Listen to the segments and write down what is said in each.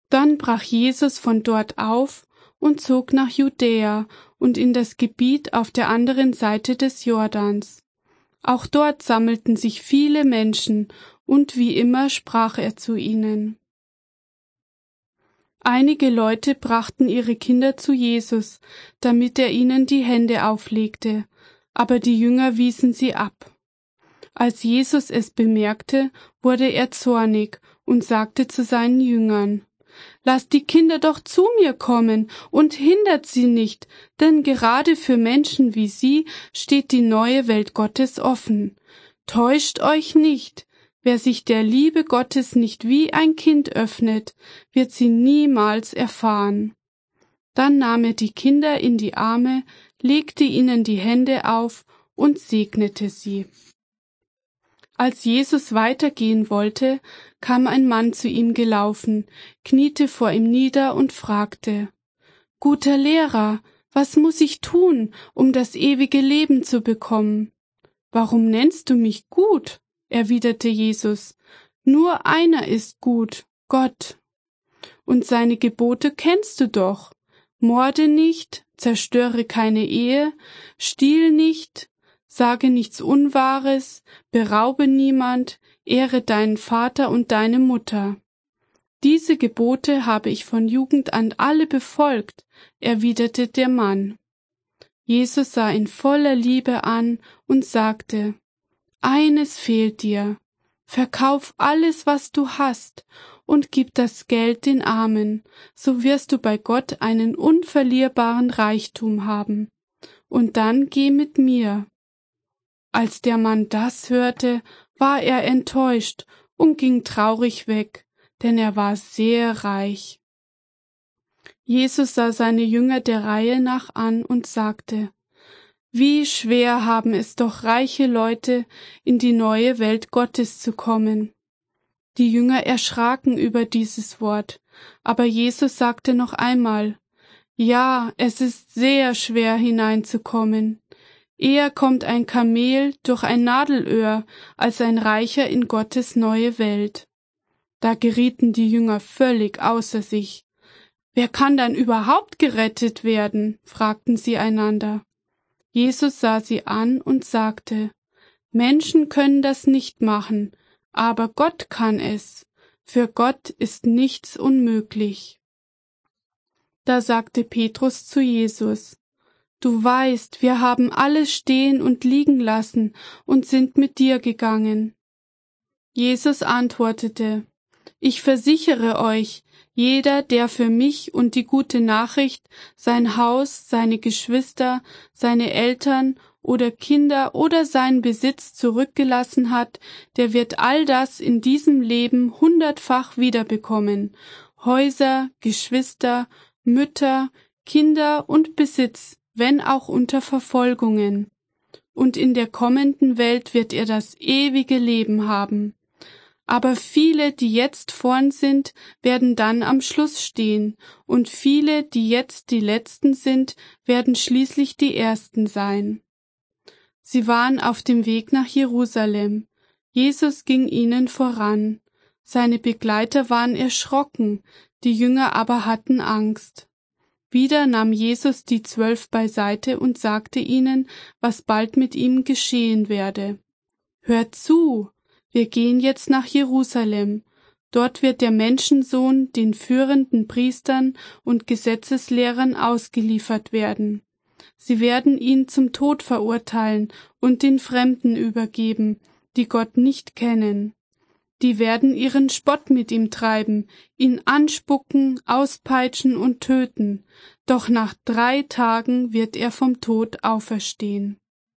Dann brach Jesus von dort auf und zog nach Judäa und in das Gebiet auf der anderen Seite des Jordans. Auch dort sammelten sich viele Menschen, und wie immer sprach er zu ihnen. Einige Leute brachten ihre Kinder zu Jesus, damit er ihnen die Hände auflegte, aber die Jünger wiesen sie ab. Als Jesus es bemerkte, wurde er zornig und sagte zu seinen Jüngern: Lasst die Kinder doch zu mir kommen und hindert sie nicht, denn gerade für Menschen wie sie steht die neue Welt Gottes offen. Täuscht euch nicht, wer sich der Liebe Gottes nicht wie ein Kind öffnet, wird sie niemals erfahren. Dann nahm er die Kinder in die Arme, legte ihnen die Hände auf und segnete sie. Als Jesus weitergehen wollte, kam ein Mann zu ihm gelaufen, kniete vor ihm nieder und fragte: Guter Lehrer, was muss ich tun, um das ewige Leben zu bekommen? Warum nennst du mich gut? Erwiderte Jesus. Nur einer ist gut, Gott. Und seine Gebote kennst du doch. Morde nicht, zerstöre keine Ehe, stiehl nicht, sage nichts Unwahres, beraube niemand, ehre deinen Vater und deine Mutter. Diese Gebote habe ich von Jugend an alle befolgt, erwiderte der Mann. Jesus sah ihn voller Liebe an und sagte: Eines fehlt dir. Verkauf alles, was du hast, und gib das Geld den Armen, so wirst du bei Gott einen unverlierbaren Reichtum haben. Und dann geh mit mir. Als der Mann das hörte, war er enttäuscht und ging traurig weg, denn er war sehr reich. Jesus sah seine Jünger der Reihe nach an und sagte: Wie schwer haben es doch reiche Leute, in die neue Welt Gottes zu kommen. Die Jünger erschraken über dieses Wort, aber Jesus sagte noch einmal: Ja, es ist sehr schwer hineinzukommen. Eher kommt ein Kamel durch ein Nadelöhr, als ein Reicher in Gottes neue Welt. Da gerieten die Jünger völlig außer sich. Wer kann dann überhaupt gerettet werden? Fragten sie einander. Jesus sah sie an und sagte: Menschen können das nicht machen, aber Gott kann es. Für Gott ist nichts unmöglich. Da sagte Petrus zu Jesus: Du weißt, wir haben alles stehen und liegen lassen und sind mit dir gegangen. Jesus antwortete: Ich versichere euch, jeder, der für mich und die gute Nachricht sein Haus, seine Geschwister, seine Eltern oder Kinder oder seinen Besitz zurückgelassen hat, der wird all das in diesem Leben 100-fach wiederbekommen: Häuser, Geschwister, Mütter, Kinder und Besitz, wenn auch unter Verfolgungen. Und in der kommenden Welt wird er das ewige Leben haben. Aber viele, die jetzt vorn sind, werden dann am Schluss stehen, und viele, die jetzt die Letzten sind, werden schließlich die Ersten sein. Sie waren auf dem Weg nach Jerusalem. Jesus ging ihnen voran. Seine Begleiter waren erschrocken, die Jünger aber hatten Angst. Wieder nahm Jesus die 12 beiseite und sagte ihnen, was bald mit ihm geschehen werde. Hört zu! Wir gehen jetzt nach Jerusalem. Dort wird der Menschensohn den führenden Priestern und Gesetzeslehrern ausgeliefert werden. Sie werden ihn zum Tod verurteilen und den Fremden übergeben, die Gott nicht kennen. Die werden ihren Spott mit ihm treiben, ihn anspucken, auspeitschen und töten. Doch nach 3 Tagen wird er vom Tod auferstehen.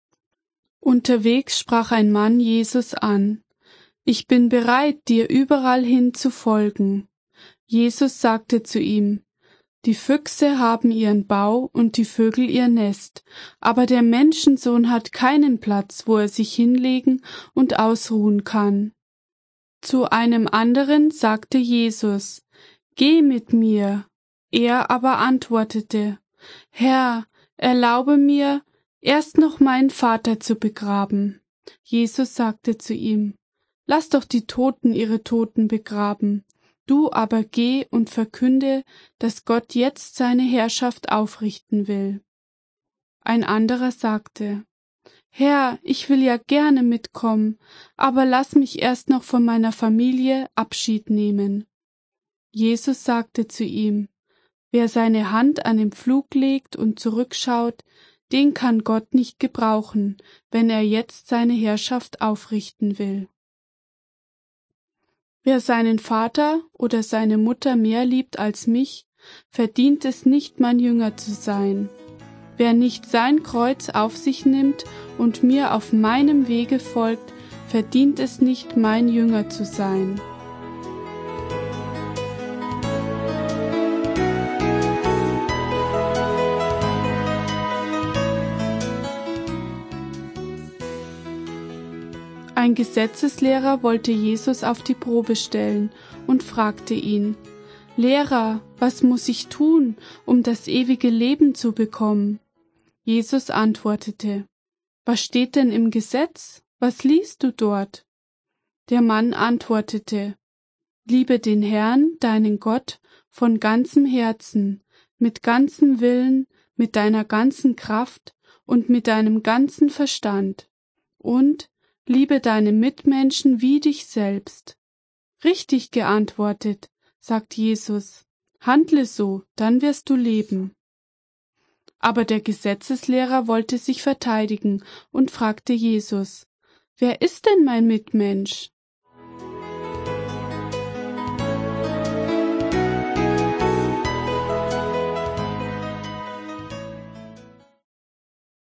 Unterwegs sprach ein Mann Jesus an: Ich bin bereit, dir überall hin zu folgen. Jesus sagte zu ihm: Die Füchse haben ihren Bau und die Vögel ihr Nest, aber der Menschensohn hat keinen Platz, wo er sich hinlegen und ausruhen kann. Zu einem anderen sagte Jesus: Geh mit mir. Er aber antwortete: Herr, erlaube mir, erst noch meinen Vater zu begraben. Jesus sagte zu ihm: Lass doch die Toten ihre Toten begraben. Du aber geh und verkünde, dass Gott jetzt seine Herrschaft aufrichten will. Ein anderer sagte: Herr, ich will ja gerne mitkommen, aber lass mich erst noch von meiner Familie Abschied nehmen. Jesus sagte zu ihm: Wer seine Hand an den Pflug legt und zurückschaut, den kann Gott nicht gebrauchen, wenn er jetzt seine Herrschaft aufrichten will. Wer seinen Vater oder seine Mutter mehr liebt als mich, verdient es nicht, mein Jünger zu sein. Wer nicht sein Kreuz auf sich nimmt und mir auf meinem Wege folgt, verdient es nicht, mein Jünger zu sein. Ein Gesetzeslehrer wollte Jesus auf die Probe stellen und fragte ihn: Lehrer, was muss ich tun, um das ewige Leben zu bekommen? Jesus antwortete: Was steht denn im Gesetz? Was liest du dort? Der Mann antwortete: Liebe den Herrn, deinen Gott, von ganzem Herzen, mit ganzem Willen, mit deiner ganzen Kraft und mit deinem ganzen Verstand. Und liebe deine Mitmenschen wie dich selbst. Richtig geantwortet, sagt Jesus. Handle so, dann wirst du leben. Aber der Gesetzeslehrer wollte sich verteidigen und fragte Jesus: Wer ist denn mein Mitmensch?